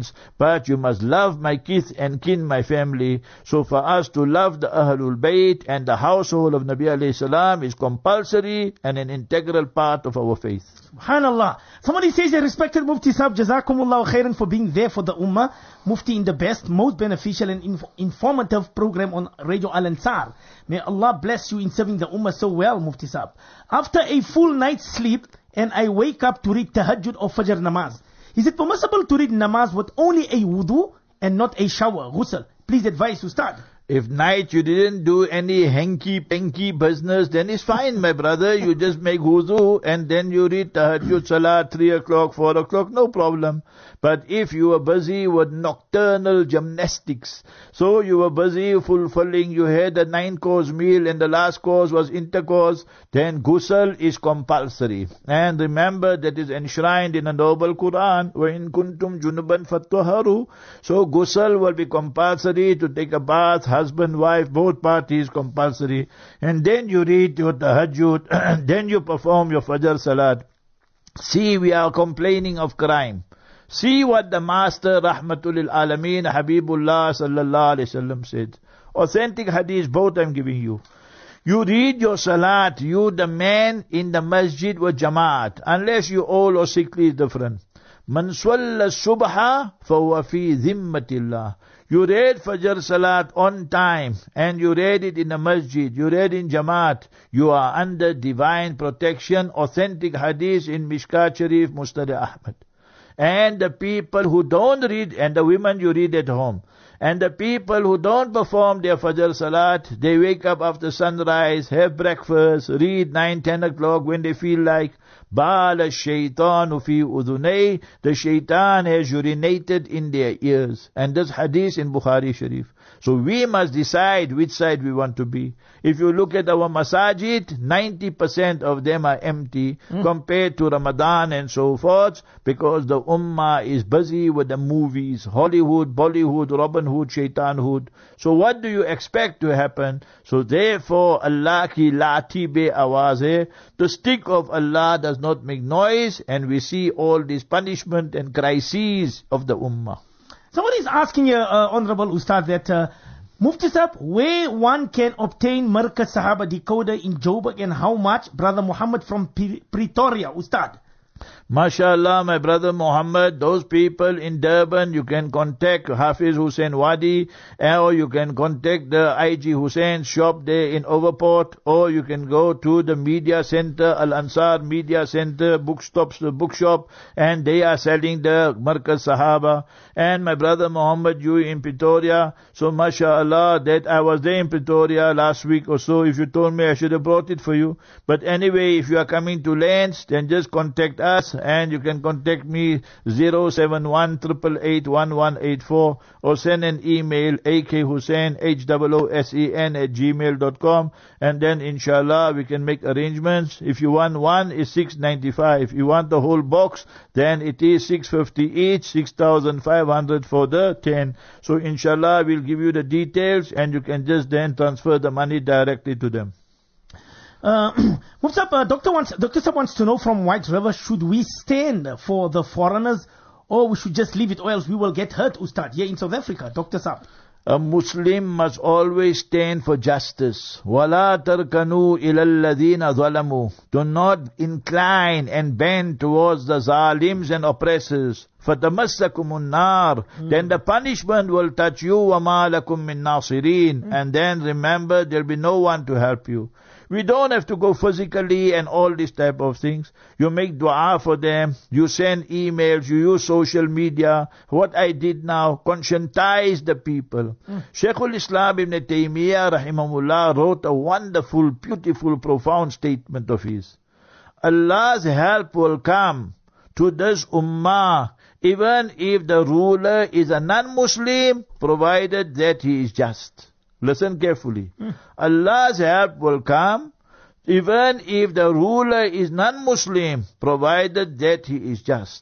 parents, but you must love my kith and kin, my family. So for us to love the Ahlul Bayt and the household of Nabi alayhi salam is compulsory and an integral part of our faith. SubhanAllah. Somebody says, a respected Mufti Sahib, Jazakumullah khairan for being there for the Ummah. Mufti in the best, most beneficial and inf- informative program on Radio Al Ansar. May Allah bless you in serving the Ummah so well, Mufti Sahib. After a full night's sleep and I wake up to read Tahajjud or Fajr Namaz, is it permissible to read Namaz with only a wudu and not a shower, ghusl? Please advise, Ustad. If night you didn't do any hanky-panky business, then it's fine, my brother. You just make wuzu and then you read Tahajjud Salat, three o'clock, four o'clock, no problem. But if you were busy with nocturnal gymnastics, so you were busy fulfilling, you had a nine-course meal and the last course was intercourse, then ghusl is compulsory. And remember, that is enshrined in a noble Quran, وَإِن كُنْتُمْ جُنُبًا فَاتَّهَّرُوا. So ghusl will be compulsory to take a bath, husband, wife, both parties compulsory. And then you read your tahajjud, and then you perform your fajr salat. See, we are complaining of crime. See what the Master Rahmatul Alameen Habibullah Sallallahu Alaihi Wasallam said. Authentic hadith, both I'm giving you. You read your salat, you the man in the masjid with jamaat, unless you old or sickly is different. Man swalla subha fahuwa fi zimmatillah. You read Fajr Salat on time and you read it in the masjid, you read in Jamaat, you are under divine protection. Authentic hadith in Mishkat Sharif, Musnad Ahmad. And the people who don't read, and the women you read at home, and the people who don't perform their Fajr Salat, they wake up after sunrise, have breakfast, read nine, ten o'clock when they feel like, Bala shaitanu fi udhunay, the shaitan has urinated in their ears. And this hadith in Bukhari Sharif. So we must decide which side we want to be. If you look at our masajid, ninety percent of them are empty mm. compared to Ramadan and so forth, because the ummah is busy with the movies, Hollywood, Bollywood, Robin Hood, Shaitanhood. So what do you expect to happen? So therefore, Allah ki lati be awaz hai. The stick of Allah does not make noise, and we see all this punishment and crises of the ummah. Somebody is asking you, uh, Honorable Ustad, that uh, Mufti Sahib, where one can obtain Markaz Sahaba decoder in Joburg and how much? Brother Muhammad from P- Pretoria, Ustad. MashaAllah, my brother Muhammad, those people in Durban, you can contact Hafiz Hussain Wadi, or you can contact the I G Hussain shop there in Overport, or you can go to the media center, Al Ansar Media Center, bookstops, the bookshop, and they are selling the Markaz Sahaba. And my brother Muhammad, you in Pretoria, so MashaAllah, that I was there in Pretoria last week or so. If you told me, I should have brought it for you. But anyway, if you are coming to Lens, then just contact us, and you can contact me zero seven one eight eight eight one one eight four, or send an email akhussain H O O S E N at gmail dot com, and then inshallah we can make arrangements. If you want one, it's six ninety-five. If you want the whole box, then it is six fifty each, six thousand five hundred for the ten. So inshallah we'll give you the details, and you can just then transfer the money directly to them. Uh, Mufti Sahib, uh, Doctor wants, Doctor Sahib wants to know from White River, should we stand for the foreigners, or we should just leave it, or else we will get hurt, Ustad, here in South Africa, Doctor Sahib? A Muslim must always stand for justice. وَلَا تَرْكَنُوا إِلَى الَّذِينَ ظَلَمُوا. Do not incline and bend towards the zalims and oppressors. فَتَمَسَّكُمُ النَّارِ. Mm. Then the punishment will touch you. وَمَا لَكُم مِّن نَاصِرِينَ. Mm. And then remember, there will be no one to help you. We don't have to go physically and all these type of things. You make dua for them. You send emails. You use social media. What I did now, conscientize the people. Mm. Shaykhul Islam Ibn Taymiyyah rahimahullah wrote a wonderful, beautiful, profound statement of his. Allah's help will come to this ummah even if the ruler is a non-Muslim, provided that he is just. Listen carefully. Mm. Allah's help will come even if the ruler is non-Muslim, provided that he is just.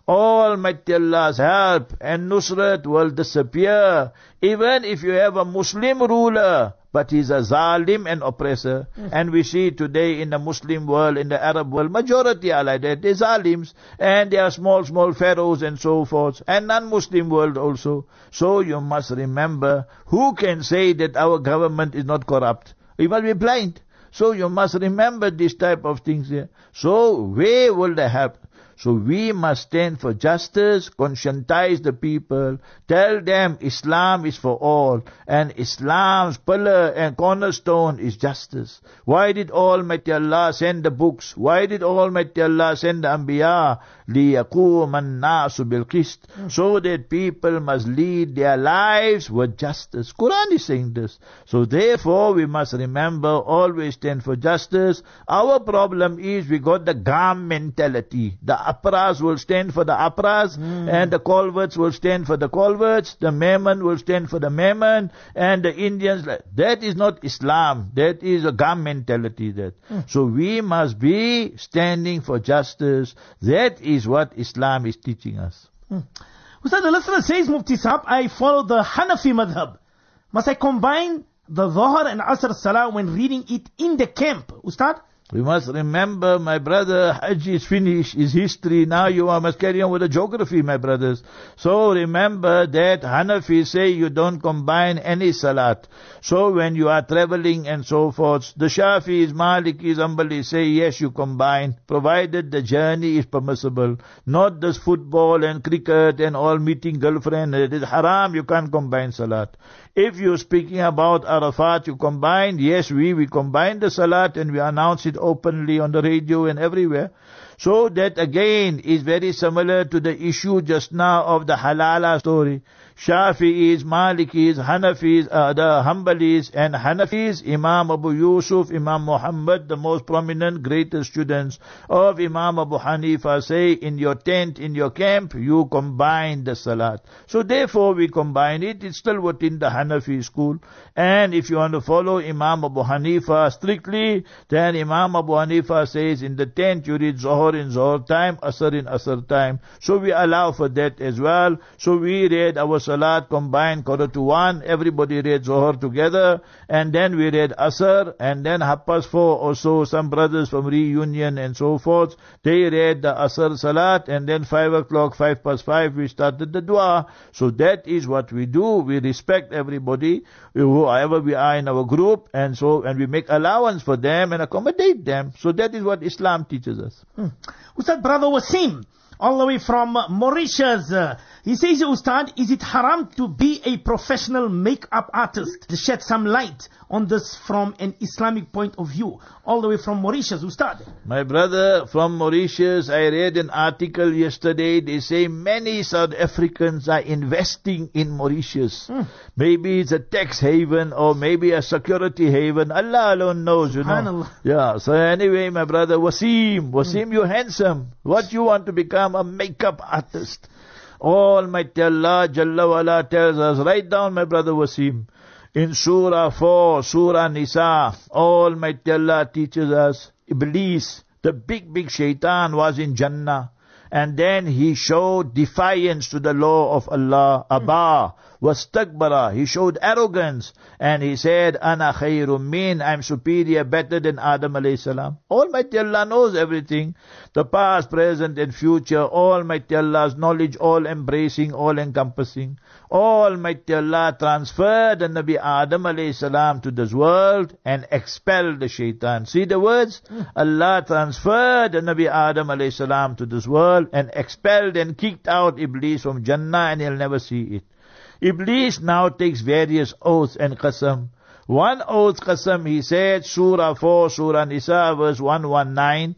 Almighty Allah's help and Nusrat will disappear. Even if you have a Muslim ruler, but he's a zalim and oppressor. Mm. And we see today in the Muslim world, in the Arab world, majority are like that. They're zalims. And they are small, small pharaohs and so forth. And non-Muslim world also. So you must remember, who can say that our government is not corrupt? We must be blind. So you must remember this type of things here. So where will they help? So we must stand for justice, conscientize the people, tell them Islam is for all, and Islam's pillar and cornerstone is justice. Why did Almighty Allah send the books? Why did Almighty Allah send the Anbiya? لِيَقُومَ النَّاسُ بِالْقِسْطِ, so that people must lead their lives with justice. Quran is saying this. So therefore we must remember, always stand for justice. Our problem is we got the Gam mentality. The Apras will stand for the Apras, mm. and the Colverts will stand for the Colverts, the Memon will stand for the Memon, and the Indians. That is not Islam. That is a Gam mentality. That. Mm. So we must be standing for justice. That is what Islam is teaching us. Hmm. Ustad, the listener says, Mufti Sahab, I follow the Hanafi madhab. Must I combine the Dhuhr and Asr Salah when reading it in the camp? Ustad? We must remember, my brother, Hajj is finished, is history. Now you must carry on with the geography, my brothers. So remember that Hanafi say you don't combine any salat. So when you are traveling and so forth, the Shafis, Malikis, Hanbalis say yes, you combine, provided the journey is permissible. Not this football and cricket and all meeting girlfriend. It is haram, you can't combine salat. If you're speaking about Arafat, you combine, yes, we, we combine the salat and we announce it openly on the radio and everywhere. So that again is very similar to the issue just now of the halala story. Shafi'is, Malikis, Hanafis, uh, the Hanbalis and Hanafis, Imam Abu Yusuf, Imam Muhammad, the most prominent, greatest students of Imam Abu Hanifa, say in your tent, in your camp, you combine the salat. So therefore we combine it. It's still within the Hanafi school. And if you want to follow Imam Abu Hanifa strictly, then Imam Abu Hanifa says in the tent you read Zohar in Zohar time, Asr in Asr time. So we allow for that as well. So we read our salat combined quarter to one, everybody read Zohar together, and then we read Asr, and then half past four or so, some brothers from Reunion and so forth, they read the Asr salat, and then five o'clock, five past five, we started the dua. So that is what we do. We respect everybody, whoever we are in our group, and so, and we make allowance for them and accommodate them. So that is what Islam teaches us. Hmm. Ustad, brother Wasim, all the way from Mauritius, uh, he says, Ustad, is it haram to be a professional make-up artist? To shed some light on this from an Islamic point of view. All the way from Mauritius, Ustad. My brother from Mauritius, I read an article yesterday. They say many South Africans are investing in Mauritius. Hmm. Maybe it's a tax haven or maybe a security haven. Allah alone knows, you know. Yeah, so anyway, my brother Wasim, Wasim, hmm. you're handsome. What you want to become? A makeup artist. Almighty Allah Jalla wala tells us, write down, my brother Wasim, in Surah four, Surah Nisa, Almighty Allah teaches us, Iblis, the big, big shaitan, was in Jannah. And then he showed defiance to the law of Allah. Abba was takbara. He showed arrogance. And he said, Ana khairum min. I'm superior, better than Adam alayhi salam. Almighty Allah knows everything. The past, present and future. Almighty Allah's knowledge, all embracing, all encompassing. Almighty Allah transferred the Nabi Adam alayhi salam to this world and expelled the shaitan. See the words? Mm. Allah transferred the Nabi Adam alayhi salam to this world and expelled and kicked out Iblis from Jannah, and he'll never see it. Iblis now takes various oaths and qasam. One oath qasam, he said, Surah four, Surah Nisa, verse one nineteen,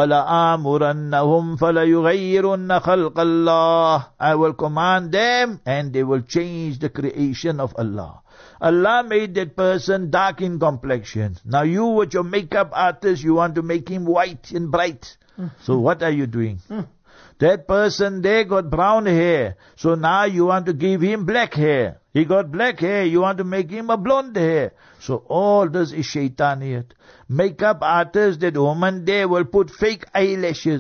وَلَآمُرَنَّهُمْ فَلَيُغَيِّرُنَّ خَلْقَ اللَّهِ. I will command them and they will change the creation of Allah. Allah made that person dark in complexion. Now you with your makeup artist, you want to make him white and bright. So what are you doing? That person there got brown hair. So now you want to give him black hair. He got black hair. You want to make him a blonde hair. So all this is shaitaniyat. Makeup artists, that woman there will put fake eyelashes.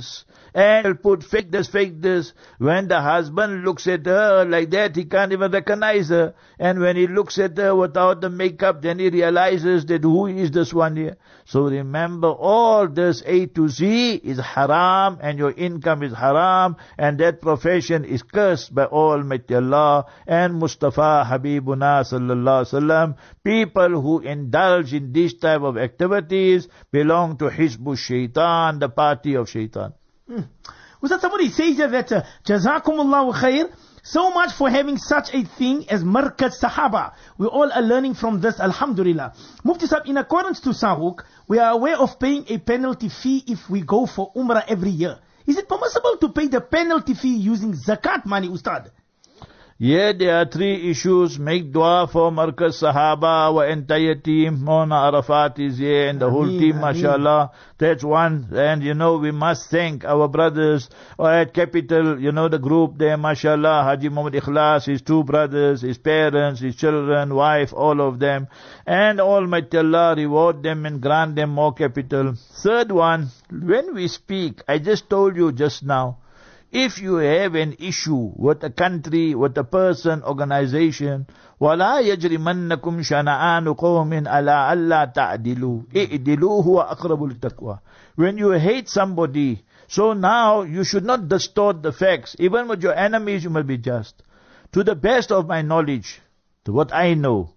and he'll put fake this, fake this. When the husband looks at her like that, he can't even recognize her. And when he looks at her without the makeup, then he realizes that who is this one here? So remember, all this A to Z is haram, and your income is haram, and that profession is cursed by Almighty Allah and Mustafa Habibuna sallallahu alaihi wasallam. People who indulge in this type of activities belong to Hizbu Shaitan, the party of Shaitan. Hmm. Ustad, somebody says here that uh, Jazakumullahu khair, so much for having such a thing as Markaz Sahaba. We all are learning from this, alhamdulillah. Mufti Sahib, in accordance to Sahuk, we are aware of paying a penalty fee if we go for Umrah every year. Is it permissible to pay the penalty fee using zakat money, Ustad? Yeah, there are three issues. Make dua for Markaz Sahaba, our entire team. Mona Arafat is here and the whole Ameen, team, Ameen. mashallah. That's one. And you know, we must thank our brothers at Capital, you know, the group there, mashallah. Haji Muhammad Ikhlas, his two brothers, his parents, his children, wife, all of them. And Almighty Allah reward them and grant them more capital. Third one, when we speak, I just told you just now, if you have an issue with a country, with a person, organization, وَلَا يَجْرِمَنَّكُمْ شَنَآنُ قَوْمٍ أَلَا أَلَّا تَعْدِلُوا إِعْدِلُوا هُوَ أَقْرَبُ لِلتَّقْوَى. When you hate somebody, so now you should not distort the facts. Even with your enemies, you must be just. To the best of my knowledge, to what I know,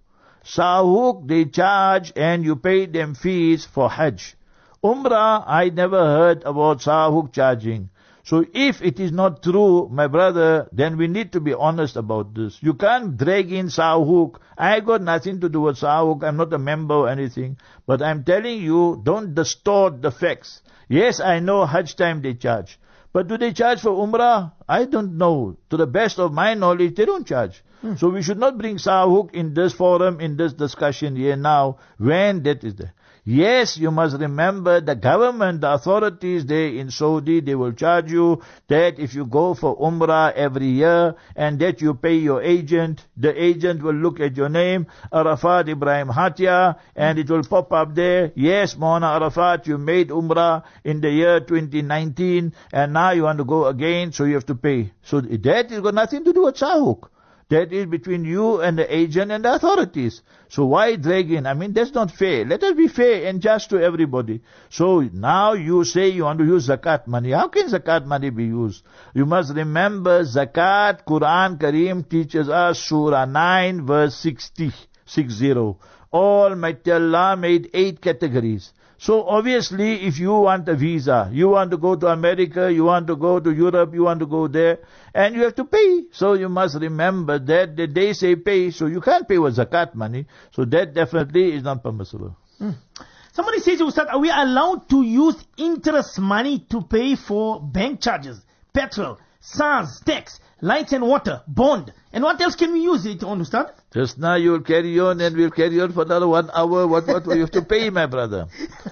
Sahuk, they charge and you pay them fees for Hajj. Umrah, I never heard about Sahuk charging. So if it is not true, my brother, then we need to be honest about this. You can't drag in Sahuk. I got nothing to do with Sahuk. I'm not a member or anything. But I'm telling you, don't distort the facts. Yes, I know Hajj time they charge. But do they charge for Umrah? I don't know. To the best of my knowledge, they don't charge. Hmm. So we should not bring Sahuk in this forum, in this discussion here now, when that is there. Yes, you must remember the government, the authorities there in Saudi, they will charge you that if you go for Umrah every year and that you pay your agent, the agent will look at your name, Arafat Ibrahim Hatia, and it will pop up there. Yes, Mona Arafat, you made Umrah in the year twenty nineteen and now you want to go again, so you have to pay. So that has got nothing to do with Sahuk. That is between you and the agent and the authorities. So why drag in? I mean, that's not fair. Let us be fair and just to everybody. So now you say you want to use zakat money. How can zakat money be used? You must remember zakat, Quran Kareem teaches us Surah nine verse sixty, sixty. Almighty Allah made eight categories. So obviously, if you want a visa, you want to go to America, you want to go to Europe, you want to go there, and you have to pay. So you must remember that, that they say pay, so you can't pay with zakat money. So that definitely is not permissible. Hmm. Somebody says, Ustad, are we allowed to use interest money to pay for bank charges, petrol, SARS, tax, lights and water, bond? And what else can we use it on, Ustad? Just now you'll carry on and we'll carry on for another one hour. What, what will you have to pay, my brother?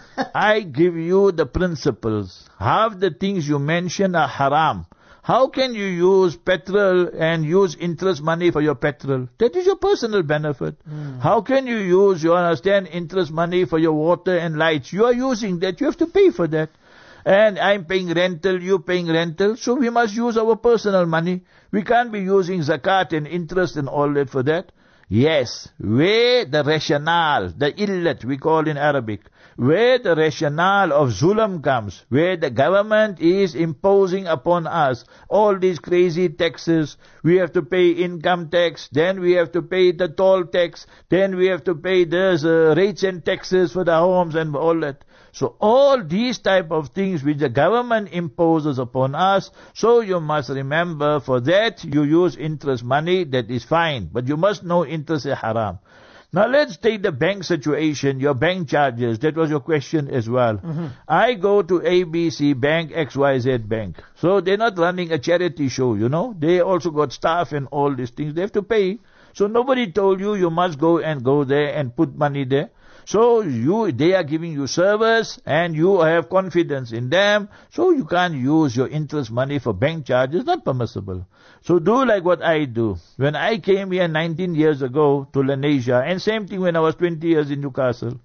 I give you the principles. Half the things you mention are haram. How can you use petrol and use interest money for your petrol? That is your personal benefit. Mm. How can you use, you understand, interest money for your water and lights? You are using that. You have to pay for that. And I'm paying rental, you paying rental, so we must use our personal money. We can't be using zakat and interest and all that for that. Yes, where the rationale, the illat we call in Arabic, where the rationale of zulam comes, where the government is imposing upon us all these crazy taxes, we have to pay income tax, then we have to pay the toll tax, then we have to pay those uh, rates and taxes for the homes and all that. So all these type of things which the government imposes upon us, so you must remember for that you use interest money, that is fine. But you must know interest is haram. Now let's take the bank situation, your bank charges. That was your question as well. Mm-hmm. I go to A B C Bank, X Y Z Bank. So they're not running a charity show, you know. They also got staff and all these things. They have to pay. So nobody told you you must go and go there and put money there. So you, they are giving you service and you have confidence in them. So you can't use your interest money for bank charges. Not permissible. So do like what I do. When I came here nineteen years ago to Lenasia, and same thing when I was twenty years in Newcastle.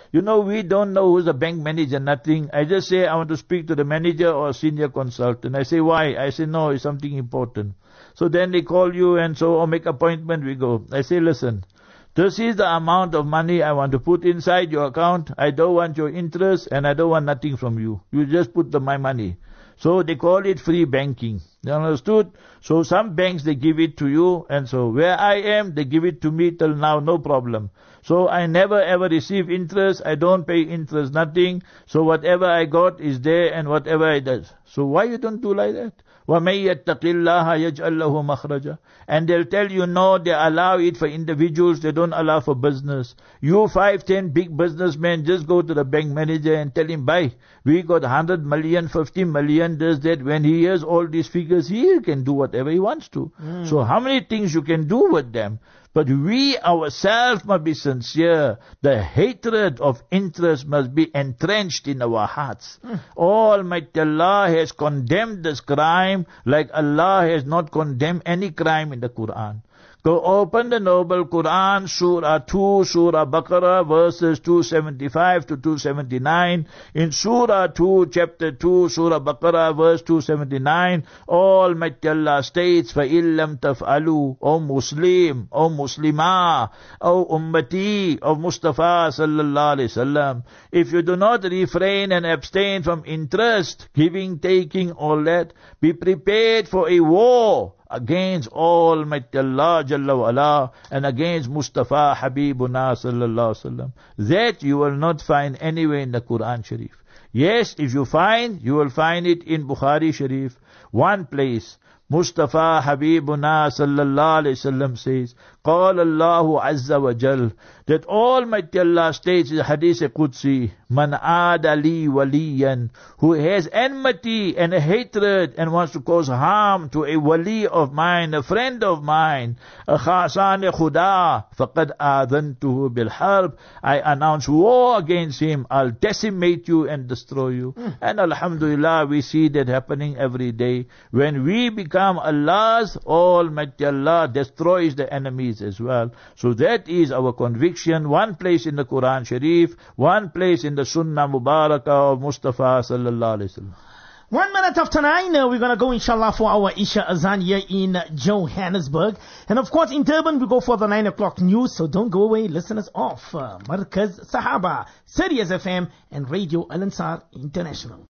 You know, we don't know who's the bank manager, nothing. I just say, I want to speak to the manager or senior consultant. I say, why? I say, no, it's something important. So then they call you and so, or make appointment, we go. I say, listen, this is the amount of money I want to put inside your account. I don't want your interest and I don't want nothing from you. You just put the, my money. So they call it free banking. You understood? So some banks, they give it to you, and so where I am, they give it to me till now, no problem. So I never ever receive interest, I don't pay interest, nothing. So whatever I got is there, and whatever I does. So why you don't do like that? وَمَن يَتَّقِ اللَّهَ يَجْعَلْ لَهُ مَخْرَجًا. And they'll tell you, no, they allow it for individuals, they don't allow for business. You five, ten big businessmen, just go to the bank manager and tell him, bye, we got one hundred million, fifty million, this, that. When he hears all these figures, he can do whatever he wants to. Mm. So how many things you can do with them? But we ourselves must be sincere. The hatred of interest must be entrenched in our hearts. Mm. Almighty Allah has condemned this crime like Allah has not condemned any crime in the Quran. Go open the Noble Quran, Surah two, Surah Baqarah, verses two seventy-five to two seventy-nine. In Surah two, Chapter two, Surah Baqarah, verse two seventy-nine, Almighty Allah states, فَإِن لَمْ تَفْعَلُوا, O Muslim, O Muslimah, O Ummati of Mustafa sallallahu alayhi wasallam, if you do not refrain and abstain from interest, giving, taking, all that, be prepared for a war against Almighty Allah Jalla wa Ala and against Mustafa Habibuna sallallahu alaihi wasallam. That you will not find anywhere in the Quran Sharif. Yes, if you find, you will find it in Bukhari Sharif. One place, Mustafa Habibuna sallallahu alaihi wasallam says, قال الله عز وجل, that Almighty Allah states in Hadith Qudsi, Man aada li waliyan, who has enmity and a hatred and wants to cause harm to a wali of mine, a friend of mine, a khasan khuda, faqad aadhantuhu bil harb, I announce war against him, I'll decimate you and destroy you. Mm. And alhamdulillah, we see that happening every day. When we become Allah's, Almighty Allah destroys the enemies as well. So that is our conviction. One place in the Quran Sharif, one place in the Sunnah Mubarakah of Mustafa sallallahu alaihi wasallam. One minute after nine, uh, we're going to go inshallah for our Isha Azan here in Johannesburg. And of course in Durban we go for the nine o'clock news, so don't go away, listen us off. Uh, Markaz Sahaba, Sirius F M and Radio Al Ansar International.